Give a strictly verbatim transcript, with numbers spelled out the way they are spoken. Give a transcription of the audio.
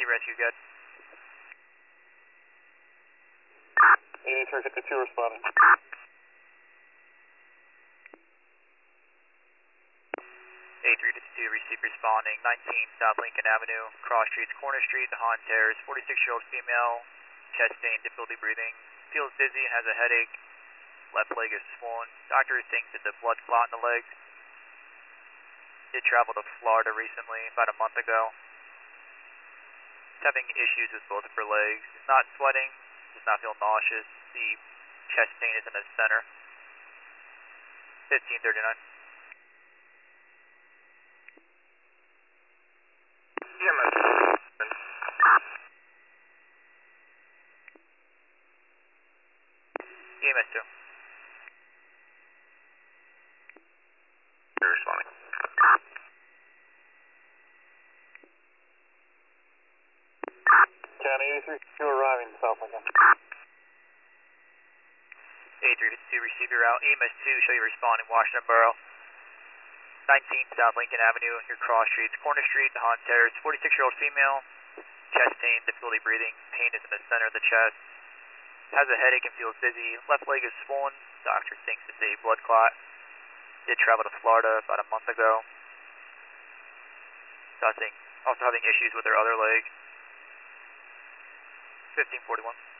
rescue, good. eighty-three fifty-two responding. eighty-three fifty-two, receive responding, nineteen South Lincoln Avenue, cross streets, corner street, the Han Terrace, forty-six-year-old female, chest pain, difficulty breathing, feels dizzy and has a headache, left leg is swollen. Doctor thinks it's a blood clot in the leg. Did travel to Florida recently, about a month ago. Is having issues with both of her legs. Is not sweating, does not feel nauseous. The chest pain is in the center. fifteen thirty-nine. E M S. E M S two. You're responding. County eighty-three two arriving South Lincoln. eighty-three fifty-two, receive your route. E M S two, show you responding, Washington Borough. nineteen South Lincoln Avenue, your cross streets, corner street, the Han Terrace, forty-six-year-old female, chest pain, difficulty breathing, pain is in the center of the chest, has a headache and feels dizzy, left leg is swollen, doctor thinks it's a blood clot, did travel to Florida about a month ago, also having issues with her other leg. fifteen forty-one.